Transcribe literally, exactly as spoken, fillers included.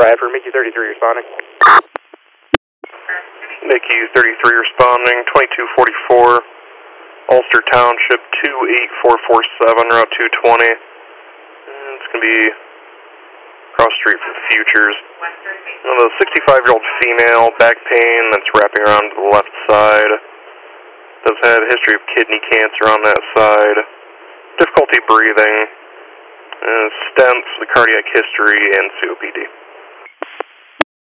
Bradford, Mickey thirty-three responding. Mickey thirty-three responding, twenty-two forty-four, Ulster Township two eight four four seven, Route two twenty. And it's going to be across the street from Futures. Now, the sixty-five-year-old female, back pain that's wrapping around to the left side. Does have a history of kidney cancer on that side. Difficulty breathing. Uh, stents, the cardiac history, and C O P D.